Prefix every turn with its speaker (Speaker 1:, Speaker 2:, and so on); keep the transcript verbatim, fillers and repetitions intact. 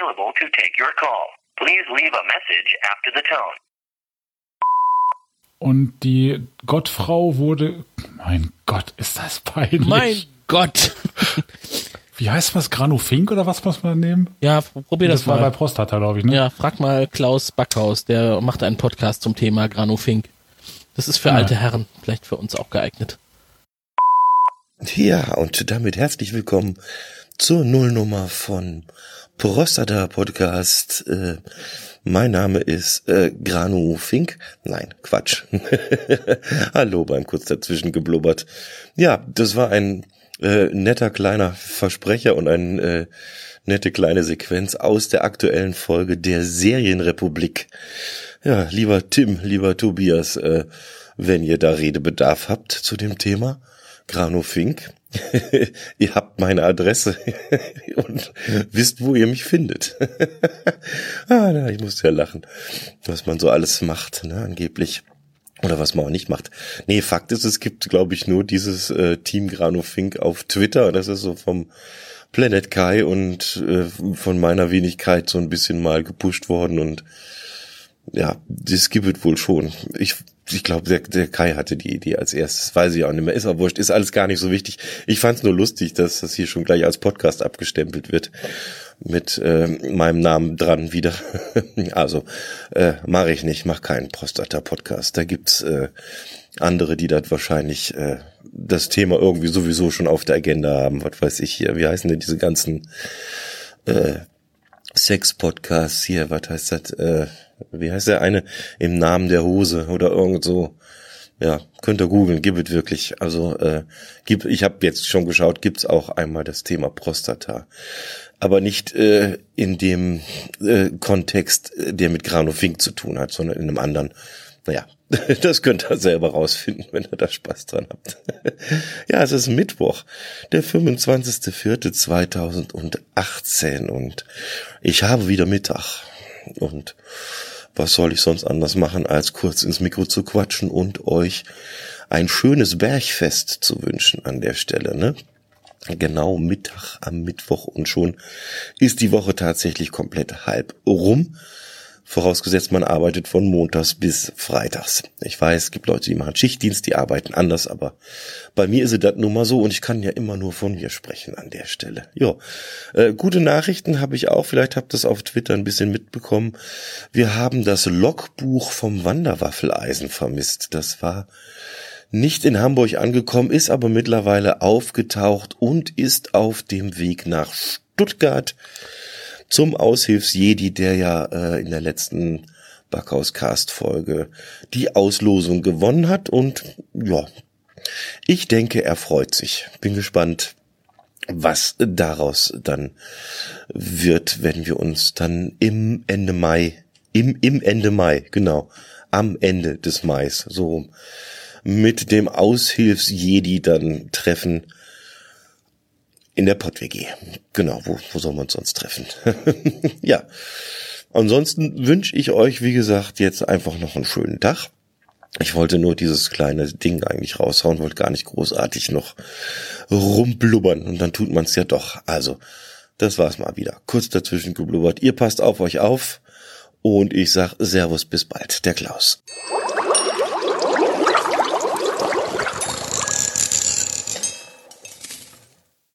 Speaker 1: available to take your call. Please leave a message after the tone.
Speaker 2: Und die Gottfrau wurde... Mein Gott, ist das peinlich.
Speaker 3: Mein Gott.
Speaker 2: Wie heißt das? Granufink oder was muss man nehmen?
Speaker 3: Ja, probier das,
Speaker 2: das
Speaker 3: mal.
Speaker 2: Das war bei Prostata, glaube ich, ne?
Speaker 3: Ja, frag mal Klaus Backhaus, der macht einen Podcast zum Thema Granufink. Das ist für ja. alte Herren, vielleicht für uns auch geeignet.
Speaker 4: Ja, und damit herzlich willkommen zur Nullnummer von Prostata Podcast. Äh, mein Name ist äh, Granufink. Nein, Quatsch. Hallo, beim kurz dazwischen geblubbert. Ja, das war ein äh, netter kleiner Versprecher und eine äh, nette kleine Sequenz aus der aktuellen Folge der Serienrepublik. Ja, lieber Tim, lieber Tobias, äh, wenn ihr da Redebedarf habt zu dem Thema Granufink, ihr habt meine Adresse und wisst, wo ihr mich findet. ah, na, ich muss ja lachen, was man so alles macht, ne, angeblich. Oder was man auch nicht macht. Nee, Fakt ist, es gibt, glaube ich, nur dieses äh, Team Granufink auf Twitter. Das ist so vom Planet Kai und äh, von meiner Wenigkeit so ein bisschen mal gepusht worden. Und ja, das gibt es wohl schon. Ich ich glaube, der, der Kai hatte die Idee als erstes. Weiß ich auch nicht mehr. Ist auch wurscht. Ist alles gar nicht so wichtig. Ich fand's nur lustig, dass das hier schon gleich als Podcast abgestempelt wird. Mit äh, meinem Namen dran wieder. Also, äh, mache ich nicht. Mach keinen Prostata-Podcast. Da gibt's äh, andere, die das wahrscheinlich äh, das Thema irgendwie sowieso schon auf der Agenda haben. Was weiß ich hier. Wie heißen denn diese ganzen äh, Sex-Podcasts hier? Was heißt das? Äh, wie heißt der eine? Im Namen der Hose oder irgend so. Ja, könnt ihr googeln, gibt es wirklich. Also äh, gibt, ich habe jetzt schon geschaut, gibt's auch einmal das Thema Prostata. Aber nicht äh, in dem äh, Kontext, der mit Granufink zu tun hat, sondern in einem anderen. Naja, das könnt ihr selber rausfinden, wenn ihr da Spaß dran habt. Ja, es ist Mittwoch, der fünfundzwanzigster vierter zweitausendachtzehn und ich habe wieder Mittag. Und was soll ich sonst anders machen, als kurz ins Mikro zu quatschen und euch ein schönes Bergfest zu wünschen an der Stelle, ne? Genau Mittag am Mittwoch und schon ist die Woche tatsächlich komplett halb rum. Vorausgesetzt, man arbeitet von montags bis freitags. Ich weiß, es gibt Leute, die machen Schichtdienst, die arbeiten anders, aber bei mir ist es das nun mal so und ich kann ja immer nur von mir sprechen an der Stelle. Jo, äh, gute Nachrichten habe ich auch, vielleicht habt ihr es auf Twitter ein bisschen mitbekommen. Wir haben das Logbuch vom Wanderwaffeleisen vermisst. Das war nicht in Hamburg angekommen, ist aber mittlerweile aufgetaucht und ist auf dem Weg nach Stuttgart zum Aushilfsjedi, der ja äh, in der letzten Backhaus-Cast-Folge die Auslosung gewonnen hat. Und ja, ich denke, er freut sich. Bin gespannt, was daraus dann wird, wenn wir uns dann im Ende Mai, im, im Ende Mai, genau, am Ende des Mais, so mit dem Aushilfsjedi dann treffen. In der Pott-W G. Genau, wo, wo soll man uns sonst treffen? Ja, ansonsten wünsche ich euch, wie gesagt, jetzt einfach noch einen schönen Tag. Ich wollte nur dieses kleine Ding eigentlich raushauen, wollte gar nicht großartig noch rumblubbern und dann tut man es ja doch. Also, das war's mal wieder. Kurz dazwischen geblubbert. Ihr passt auf euch auf und ich sag Servus, bis bald. Der Klaus.